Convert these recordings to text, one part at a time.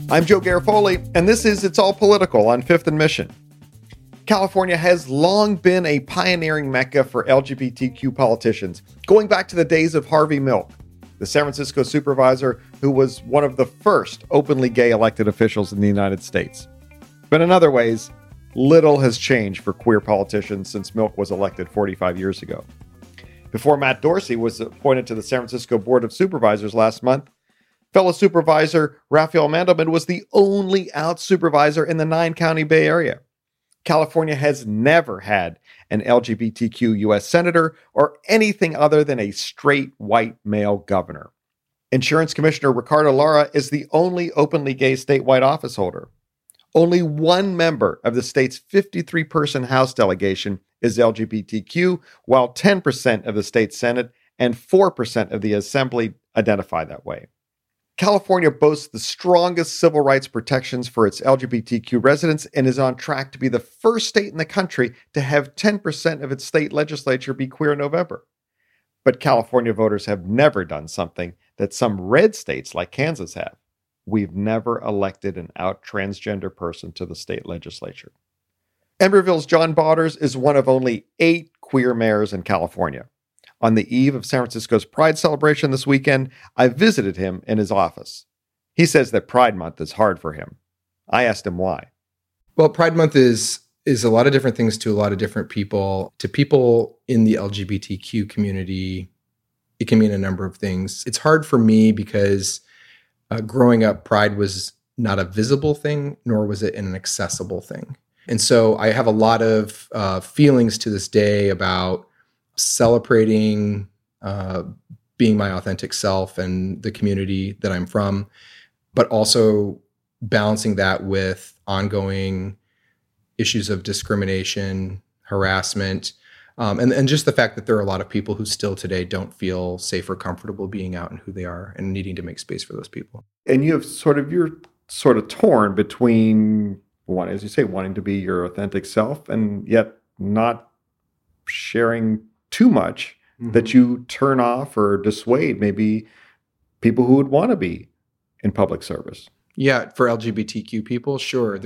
I'm Joe Garofoli, and this is It's All Political on Fifth and Mission. California has long been a pioneering mecca for LGBTQ politicians, going back to the days of Harvey Milk, the San Francisco supervisor who was one of the first openly gay elected officials in the United States. But in other ways, little has changed for queer politicians since Milk was elected 45 years ago. Before Matt Dorsey was appointed to the San Francisco Board of Supervisors last month, fellow supervisor Raphael Mandelman was the only out supervisor in the 9-county Bay Area. California has never had an LGBTQ U.S. senator or anything other than a straight white male governor. Insurance Commissioner Ricardo Lara is the only openly gay statewide office holder. Only one member of the state's 53-person House delegation is LGBTQ, while 10% of the state Senate and 4% of the Assembly identify that way. California boasts the strongest civil rights protections for its LGBTQ residents and is on track to be the first state in the country to have 10% of its state legislature be queer in November. But California voters have never done something that some red states like Kansas have. We've never elected an out transgender person to the state legislature. Emeryville's John Baughters is one of only 8 queer mayors in California. On the eve of San Francisco's Pride celebration this weekend, I visited him in his office. He says that Pride Month is hard for him. I asked him why. Well, Pride Month is a lot of different things to a lot of different people. To people in the LGBTQ community, it can mean a number of things. It's hard for me because growing up, Pride was not a visible thing, nor was it an accessible thing. And so I have a lot of feelings to this day about celebrating being my authentic self and the community that I'm from, but also balancing that with ongoing issues of discrimination, harassment, and just the fact that there are a lot of people who still today don't feel safe or comfortable being out and who they are and needing to make space for those people. And you're sort of torn between one, as you say, wanting to be your authentic self and yet not sharing too much that you turn off or dissuade maybe people who would want to be in public service. Yeah, for LGBTQ people, sure.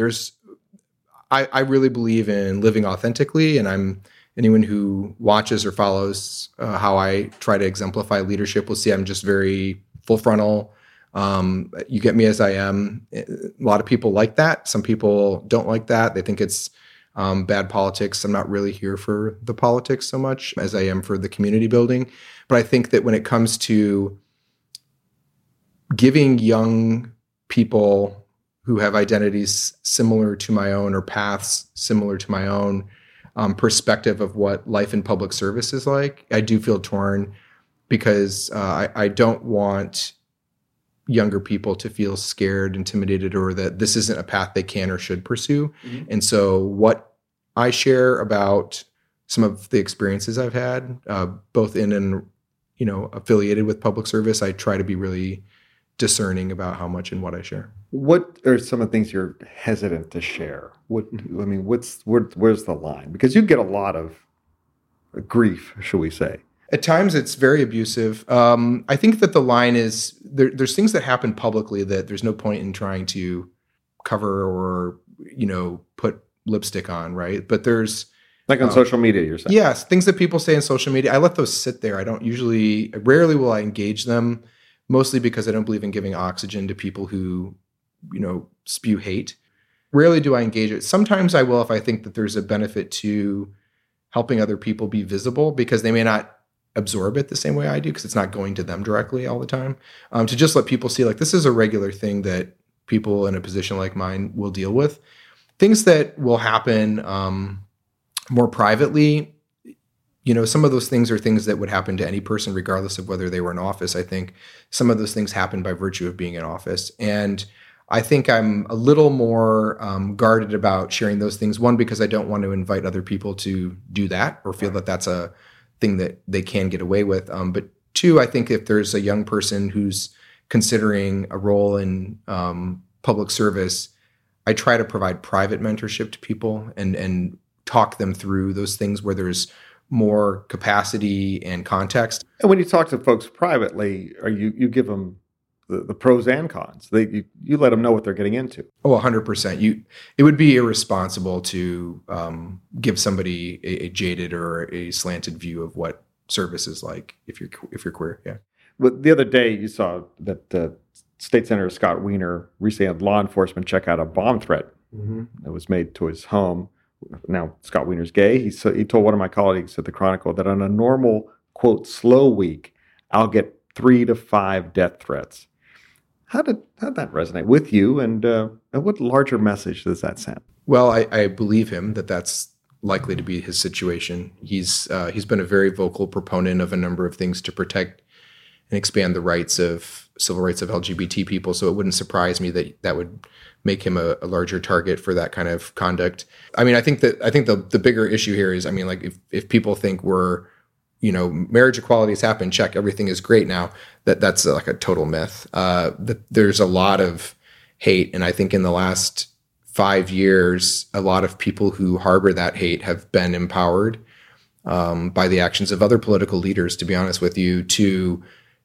I really believe in living authentically, and anyone who watches or follows how I try to exemplify leadership will see I'm just very full frontal. You get me as I am. A lot of people like that. Some people don't like that. They think it's bad politics. I'm not really here for the politics so much as I am for the community building. But I think that when it comes to giving young people who have identities similar to my own or paths similar to my own perspective of what life in public service is like, I do feel torn because I don't want younger people to feel scared, intimidated, or that this isn't a path they can or should pursue. Mm-hmm. And so what I share about some of the experiences I've had, both in and, affiliated with public service, I try to be really discerning about how much and what I share. What are some of the things you're hesitant to share? Where's the line? Because you get a lot of grief, shall we say. At times, it's very abusive. I think that the line is there's things that happen publicly that there's no point in trying to cover or, put lipstick on, right? But there's... Like on social media, you're saying? Yes, things that people say on social media. I let those sit there. Rarely will I engage them, mostly because I don't believe in giving oxygen to people who, spew hate. Rarely do I engage it. Sometimes I will if I think that there's a benefit to helping other people be visible, because they may not absorb it the same way I do, because it's not going to them directly all the time. To just let people see, like, this is a regular thing that people in a position like mine will deal with. Things that will happen more privately, some of those things are things that would happen to any person regardless of whether they were in office. I think some of those things happen by virtue of being in office. And I think I'm a little more guarded about sharing those things. One, because I don't want to invite other people to do that or feel that that's a thing that they can get away with. But two, I think if there's a young person who's considering a role in public service, I try to provide private mentorship to people and talk them through those things where there's more capacity and context. And when you talk to folks privately, you give them the pros and cons. You let them know what they're getting into. Oh, 100%. It would be irresponsible to give somebody a jaded or a slanted view of what service is like if you're queer. Yeah. But the other day, you saw that State Senator Scott Wiener recently had law enforcement check out a bomb threat that was made to his home. Now, Scott Wiener's gay. He told one of my colleagues at the Chronicle that on a normal, quote, slow week, I'll get 3 to 5 death threats. How'd that resonate with you, and what larger message does that send? Well, I believe him that that's likely to be his situation. He's been a very vocal proponent of a number of things to protect and expand the civil rights of LGBT people. So it wouldn't surprise me that would make him a larger target for that kind of conduct. I mean, I think the bigger issue here is, I mean, like if people think we're, marriage equality has happened, check, everything is great now, that's like a total myth. There's a lot of hate. And I think in the last 5 years, a lot of people who harbor that hate have been empowered by the actions of other political leaders, to be honest with you, to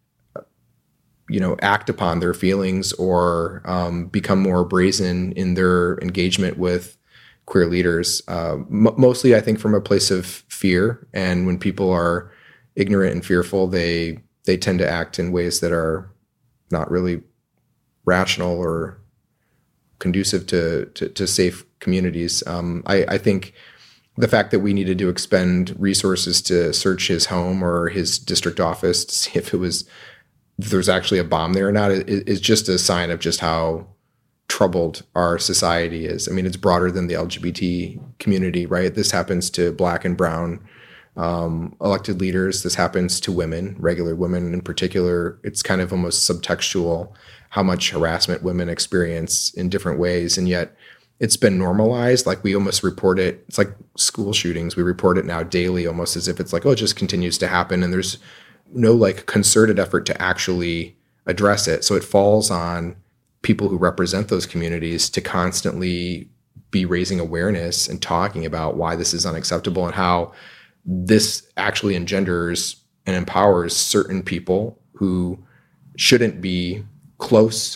act upon their feelings or become more brazen in their engagement with queer leaders. Mostly, I think, from a place of fear. And when people are ignorant and fearful, they tend to act in ways that are not really rational or conducive to safe communities. I think the fact that we needed to expend resources to search his home or his district office to see if there's actually a bomb there or not is just a sign of just how troubled our society is. I mean, it's broader than the LGBT community, right? This happens to Black and brown elected leaders. This happens to women, regular women in particular. It's kind of almost subtextual how much harassment women experience in different ways. And yet it's been normalized. Like we almost report it. It's like school shootings. We report it now daily, almost as if it's like, oh, it just continues to happen. And there's no like concerted effort to actually address it. So it falls on people who represent those communities to constantly be raising awareness and talking about why this is unacceptable and how this actually engenders and empowers certain people who shouldn't be close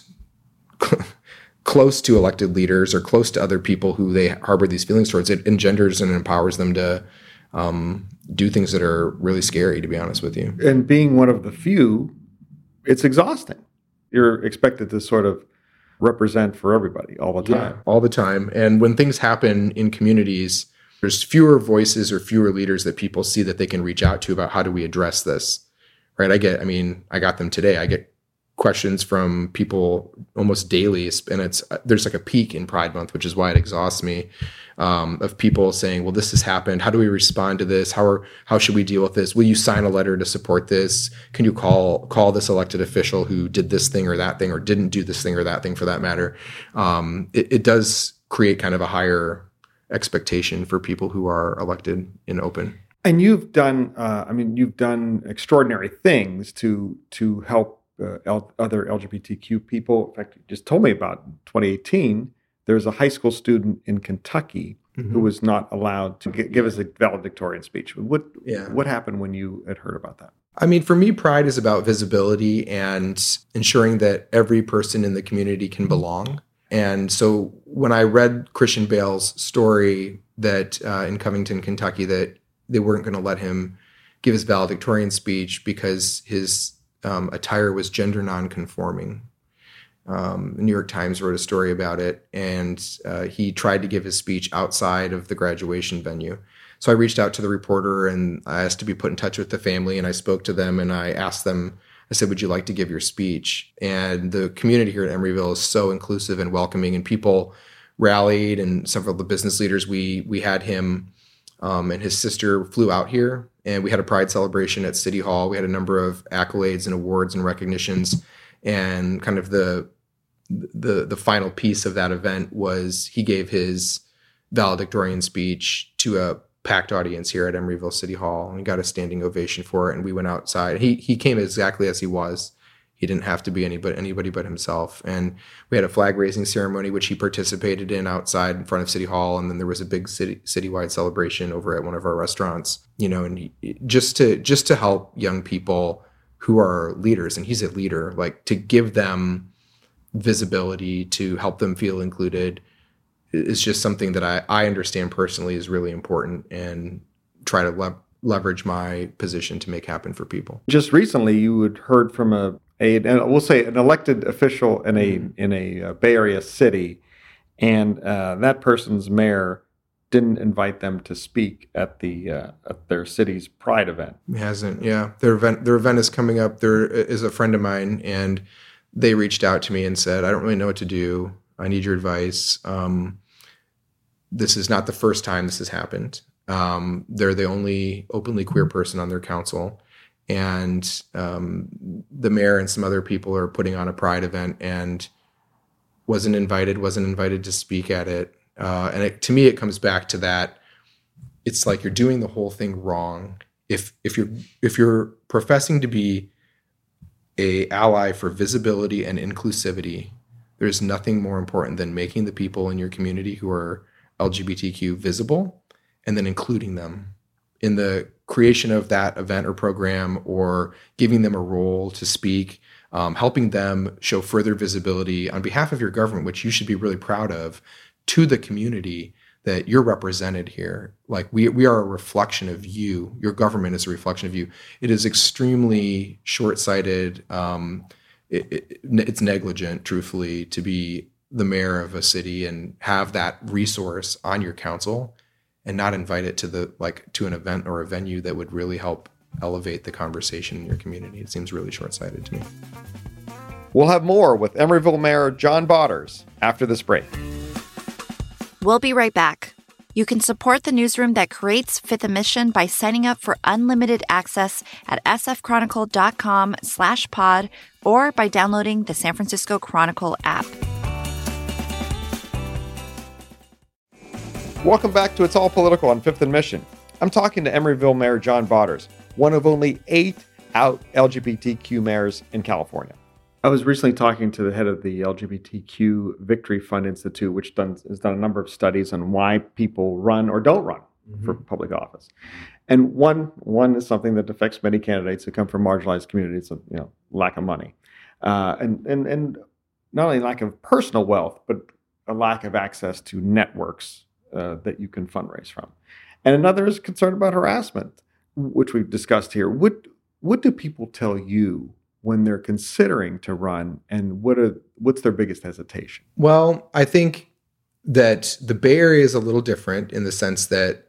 to elected leaders or close to other people who they harbor these feelings towards. It engenders and empowers them to do things that are really scary, to be honest with you. And being one of the few, it's exhausting. You're expected to sort of represent for everybody all the time. Yeah, all the time. And when things happen in communities, there's fewer voices or fewer leaders that people see that they can reach out to about how do we address this, right? I got them today. I get questions from people almost daily, and there's like a peak in Pride Month, which is why it exhausts me, of people saying, well, this has happened. How do we respond to this? How should we deal with this? Will you sign a letter to support this? Can you call this elected official who did this thing or that thing or didn't do this thing or that thing for that matter? It does create kind of a higher expectation for people who are elected in open. And you've done extraordinary things to help other LGBTQ people. In fact, you just told me about 2018, there's a high school student in Kentucky who was not allowed to give us a valedictorian speech. What happened when you had heard about that? I mean, for me, Pride is about visibility and ensuring that every person in the community can belong. And so when I read Christian Bale's story that in Covington, Kentucky, that they weren't going to let him give his valedictorian speech because his attire was gender nonconforming. The New York Times wrote a story about it, and he tried to give his speech outside of the graduation venue. So I reached out to the reporter and I asked to be put in touch with the family, and I spoke to them and I asked them, I said, would you like to give your speech? And the community here at Emeryville is so inclusive and welcoming, and people rallied, and several of the business leaders, we had him and his sister flew out here, and we had a Pride celebration at City Hall. We had a number of accolades and awards and recognitions, and kind of the final piece of that event was he gave his valedictorian speech to a packed audience here at Emeryville City Hall, and he got a standing ovation for it. And we went outside. He came exactly as he was. He didn't have to be anybody but himself. And we had a flag raising ceremony, which he participated in outside in front of City Hall. And then there was a big citywide celebration over at one of our restaurants, and just to help young people who are leaders, and he's a leader, like to give them visibility, to help them feel included is just something that I understand personally is really important, and try to leverage my position to make happen for people. Just recently, you had heard from we'll say an elected official in a Bay Area city, and that person's mayor didn't invite them to speak at their city's Pride event. It hasn't, yeah. Their event is coming up. There is a friend of mine, and they reached out to me and said, "I don't really know what to do. I need your advice." This is not the first time this has happened. They're the only openly queer person on their council, and the mayor and some other people are putting on a Pride event and wasn't invited to speak at it. To me, it comes back to that. It's like you're doing the whole thing wrong. If you're professing to be a ally for visibility and inclusivity, there's nothing more important than making the people in your community who are LGBTQ visible, and then including them in the creation of that event or program, or giving them a role to speak, helping them show further visibility on behalf of your government, which you should be really proud of, to the community that you're represented here. Like we are a reflection of you. Your government is a reflection of you. It is extremely short-sighted. It's negligent, truthfully, to be the mayor of a city and have that resource on your council and not invite it to an event or a venue that would really help elevate the conversation in your community. It seems really short-sighted to me. We'll have more with Emeryville Mayor John Botters after this break. We'll be right back. You can support the newsroom that creates Fifth and Mission by signing up for unlimited access at sfchronicle.com/pod or by downloading the San Francisco Chronicle app. Welcome back to It's All Political on Fifth and Mission. I'm talking to Emeryville Mayor John Botters, one of only 8 out LGBTQ mayors in California. I was recently talking to the head of the LGBTQ Victory Fund Institute, which has done a number of studies on why people run or don't run for public office. And one is something that affects many candidates who come from marginalized communities, lack of money. And not only lack of personal wealth, but a lack of access to networks that you can fundraise from. And another is concern about harassment, which we've discussed here. What do people tell you when they're considering to run, and what's their biggest hesitation? Well, I think that the Bay Area is a little different in the sense that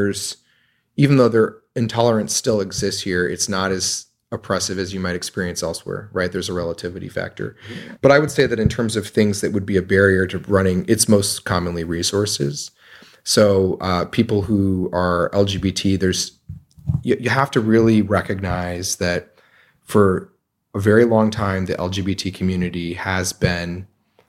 even though their intolerance still exists here, it's not as oppressive as you might experience elsewhere, right? There's a relativity factor. But I would say that in terms of things that would be a barrier to running, it's most commonly resources. So people who are LGBT, you have to really recognize that for a very long time, the LGBT community has been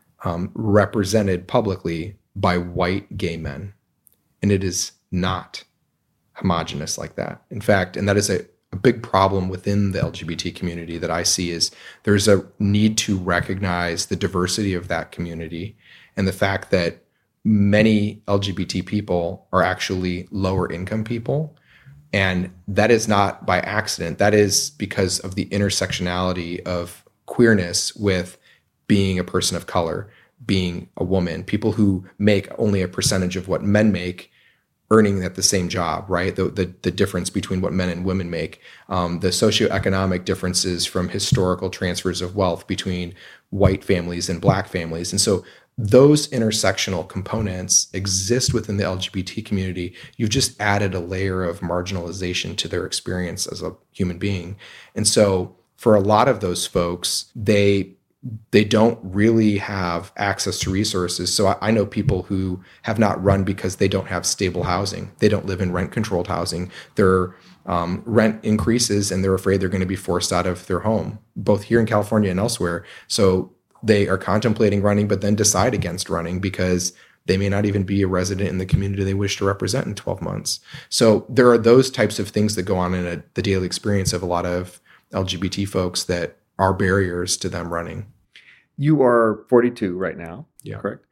represented publicly by white gay men. And it is not homogenous like that. In fact, and that is a big problem within the LGBT community that I see, is there's a need to recognize the diversity of that community and the fact that many LGBT people are actually lower income people. And that is not by accident. That is because of the intersectionality of queerness with being a person of color, being a woman, people who make only a percentage of what men make, earning at the same job, right? The difference between what men and women make, the socioeconomic differences from historical transfers of wealth between white families and black families. And so those intersectional components exist within the LGBT community. You've just added a layer of marginalization to their experience as a human being. And so for a lot of those folks, they don't really have access to resources. So I know people who have not run because they don't have stable housing. They don't live in rent-controlled housing. Their rent increases and they're afraid they're going to be forced out of their home, both here in California and elsewhere. So they are contemplating running, but then decide against running because they may not even be a resident in the community they wish to represent in 12 months. So there are those types of things that go on in the daily experience of a lot of LGBT folks that are barriers to them running. You are 42 right now, yeah, correct?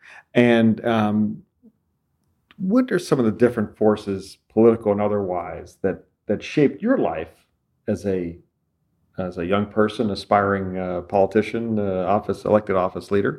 And what are some of the different forces, political and otherwise, that shaped your life as a as a young person, aspiring politician, elected office leader.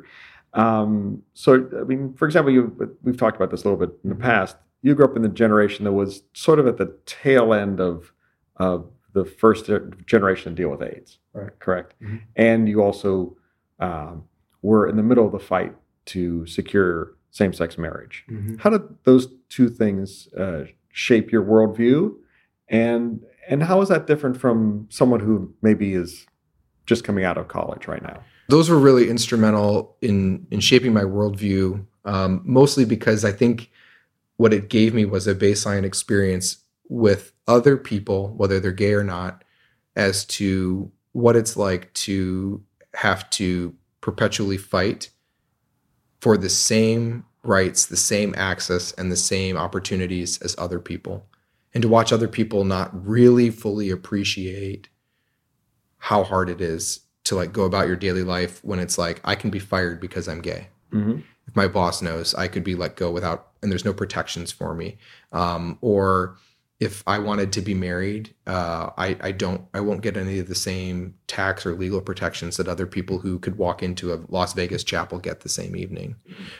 So, I mean, for example, we've talked about this a little bit in the past. You grew up in the generation that was sort of at the tail end of the first generation to deal with AIDS, Right. correct? Mm-hmm. And you also were in the middle of the fight to secure same-sex marriage. Mm-hmm. How did those two things shape your worldview, and how is that different from someone who maybe is just coming out of college right now? Those were really instrumental in shaping my worldview, mostly because I think what it gave me was a baseline experience with other people, whether they're gay or not, as to what it's like to have to perpetually fight for the same rights, the same access, and the same opportunities as other people. And to watch other people not really fully appreciate how hard it is to like go about your daily life when it's like, I can be fired because I'm gay. Mm-hmm. If my boss knows, I could be let go without, and there's no protections for me. Or if I wanted to be married, I won't get any of the same tax or legal protections that other people who could walk into a Las Vegas chapel get the same evening.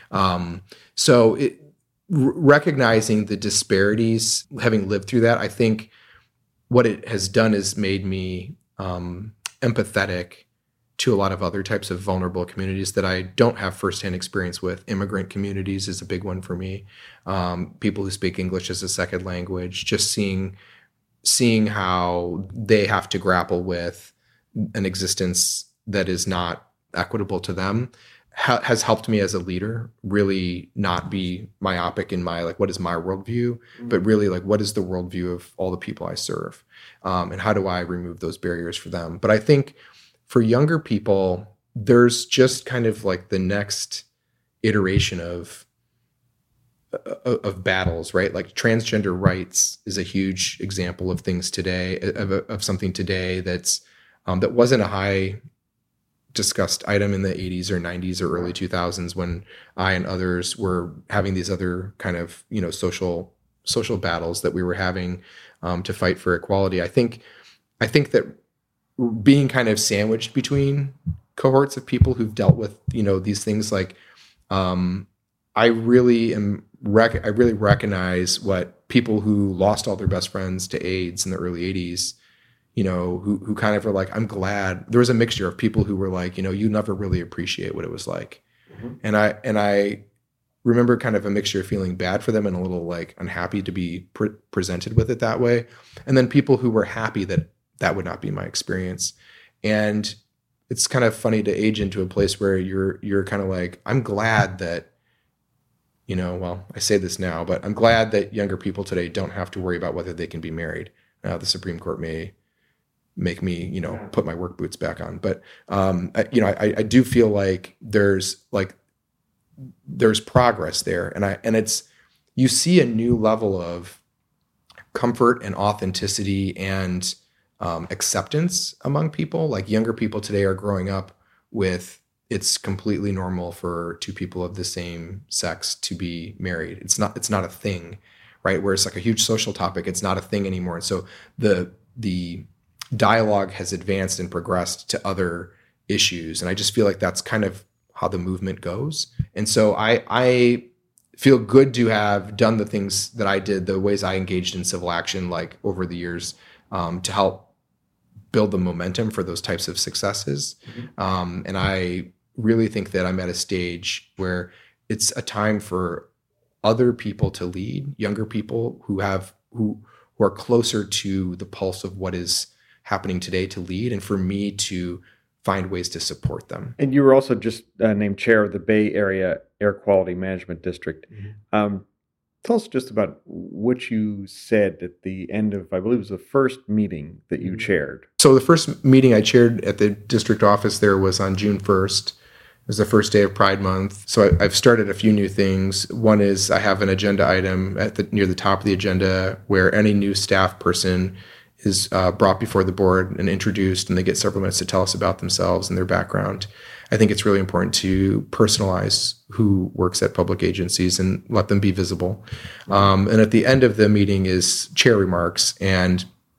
So recognizing the disparities, having lived through that, I think what it has done is made me empathetic to a lot of other types of vulnerable communities that I don't have firsthand experience with. Immigrant communities is a big one for me. People who speak English as a second language, just seeing how they have to grapple with an existence that is not equitable to them has helped me as a leader really not be myopic in my, like, what is my worldview, but really like, what is the worldview of all the people I serve? And how do I remove those barriers for them? But I think for younger people, there's just kind of like the next iteration of battles, right? Like transgender rights is a huge example of things today, of something today that's that wasn't a high discussed item in the 80s or 90s or early 2000s when I and others were having these other kind of, social battles that we were having to fight for equality. I think that being kind of sandwiched between cohorts of people who've dealt with, these things, like I really recognize what people who lost all their best friends to AIDS in the early 80s, who kind of are like, I'm glad. There was a mixture of people who were like, you never really appreciate what it was like. Mm-hmm. And I remember kind of a mixture of feeling bad for them and a little like unhappy to be presented with it that way. And then people who were happy that would not be my experience. And it's kind of funny to age into a place where you're kind of like, I'm glad that, I say this now, but I'm glad that younger people today don't have to worry about whether they can be married. Now the Supreme Court may make me, put my work boots back on. But, I do feel like there's progress there. And it's, you see a new level of comfort and authenticity and acceptance among people. Like younger people today are growing up with, it's completely normal for two people of the same sex to be married. It's not a thing, right? Where it's like a huge social topic. It's not a thing anymore. And so the dialogue has advanced and progressed to other issues. And I just feel like that's kind of how the movement goes. And so I feel good to have done the things that I did, the ways I engaged in civil action, like over the years, to help build the momentum for those types of successes. Mm-hmm. And I really think that I'm at a stage where it's a time for other people to lead, younger people who are closer to the pulse of what is happening today to lead, and for me to find ways to support them. And you were also just named chair of the Bay Area Air Quality Management District. Mm-hmm. Tell us just about what you said at the end of, I believe it was the first meeting that you chaired. So the first meeting I chaired at the district office there was on June 1st. It was the first day of Pride Month. So I've started a few new things. One is I have an agenda item near the top of the agenda where any new staff person is brought before the board and introduced, and they get several minutes to tell us about themselves and their background. I think it's really important to personalize who works at public agencies and let them be visible. And at the end of the meeting is chair remarks. And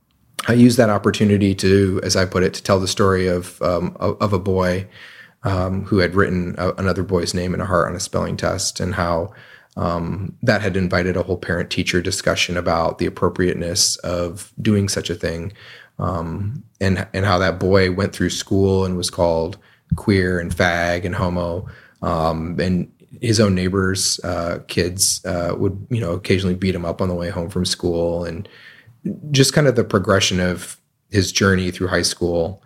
I used that opportunity to, as I put it, to tell the story of a boy who had written another boy's name in a heart on a spelling test, and how that had invited a whole parent-teacher discussion about the appropriateness of doing such a thing, and how that boy went through school and was called queer and fag and homo, and his own neighbors' kids would, occasionally beat him up on the way home from school, and just kind of the progression of his journey through high school,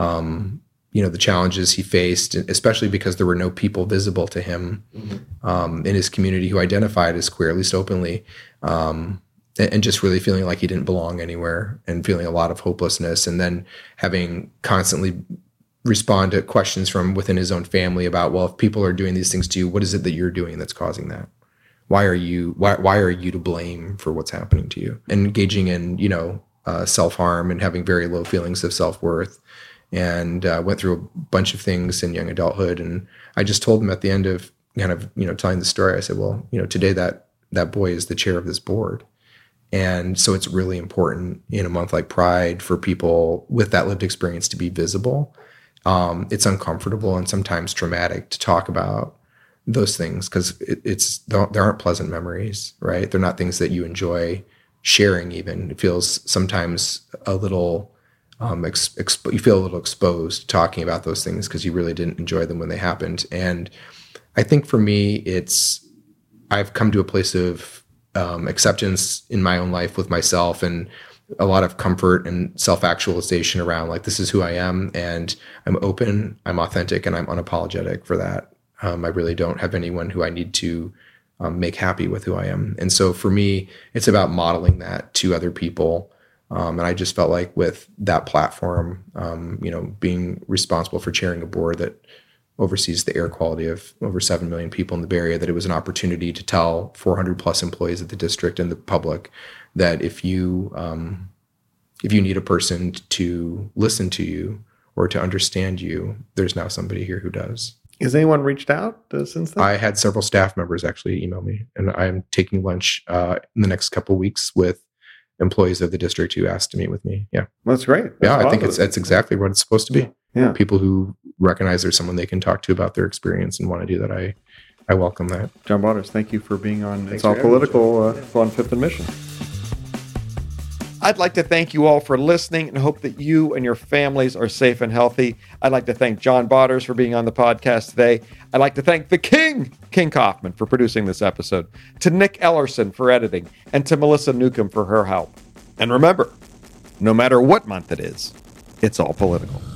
the challenges he faced, especially because there were no people visible to him in his community who identified as queer, at least openly, and just really feeling like he didn't belong anywhere and feeling a lot of hopelessness, and then having constantly respond to questions from within his own family about, well, if people are doing these things to you, what is it that you're doing that's causing that? Why are you to blame for what's happening to you? And engaging in, self-harm and having very low feelings of self-worth, and went through a bunch of things in young adulthood. And I just told him at the end of telling the story, I said, well, today that boy is the chair of this board. And so it's really important in a month like Pride for people with that lived experience to be visible. It's uncomfortable and sometimes traumatic to talk about those things because there aren't pleasant memories, right? They're not things that you enjoy sharing even. It feels sometimes a little, you feel a little exposed talking about those things because you really didn't enjoy them when they happened. And I think for me, I've come to a place of acceptance in my own life with myself, and a lot of comfort and self-actualization around, like, this is who I am, and I'm open, I'm authentic, and I'm unapologetic for that. I really don't have anyone who I need to make happy with who I am. And so for me, it's about modeling that to other people. And I just felt like with that platform, being responsible for chairing a board that oversees the air quality of over 7 million people in the Bay Area, that it was an opportunity to tell 400 plus employees at the district and the public that if you need a person to listen to you or to understand you, there's now somebody here who does. Has anyone reached out since then? I had several staff members actually email me, and I'm taking lunch in the next couple of weeks with employees of the district who asked to meet with me. Yeah. That's great. I think that's exactly what it's supposed to be. Yeah. People who recognize there's someone they can talk to about their experience and want to do that. I welcome that. John Bauters, thank you for being on It's All Political on Fifth and Mission. I'd like to thank you all for listening and hope that you and your families are safe and healthy. I'd like to thank John Bauters for being on the podcast today. I'd like to thank the King Kaufman, for producing this episode, to Nick Ellerson for editing, and to Melissa Newcomb for her help. And remember, no matter what month it is, it's all political.